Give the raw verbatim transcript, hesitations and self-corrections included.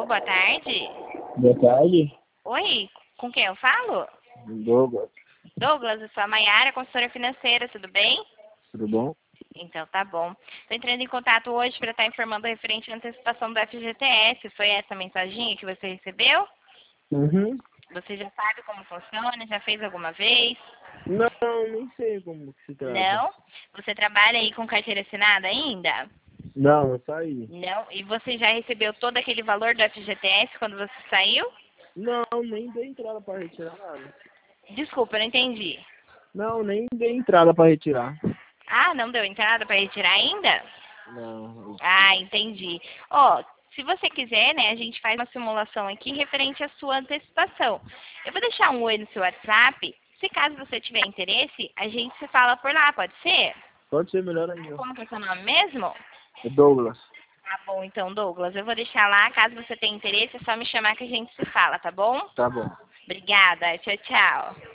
boa tarde. Boa tarde. Oi, com quem eu falo? Douglas. Douglas, eu sou a Maiara, consultora financeira, tudo bem? Tudo bom? Então tá bom. Estou entrando em contato hoje para estar informando referente à antecipação do F G T S. Foi essa mensaginha que você recebeu? Uhum. Você já sabe como funciona? Já fez alguma vez? Não, nem sei como que se trata. Não? Você trabalha aí com carteira assinada ainda? Não, eu saí. Não? E você já recebeu todo aquele valor do F G T S quando você saiu? Não, nem dei entrada para retirar nada. Desculpa, eu não entendi. Não, nem dei entrada para retirar. Ah, não deu entrada para retirar ainda? Não. Ah, entendi. Ó, se você quiser, né, a gente faz uma simulação aqui referente à sua antecipação. Eu vou deixar um oi no seu WhatsApp. Se caso você tiver interesse, a gente se fala por lá, pode ser? Pode ser melhor ainda. Como que é o seu nome mesmo? É Douglas. Tá bom, então, Douglas. Eu vou deixar lá. Caso você tenha interesse, é só me chamar que a gente se fala, tá bom? Tá bom. Obrigada. Tchau, tchau.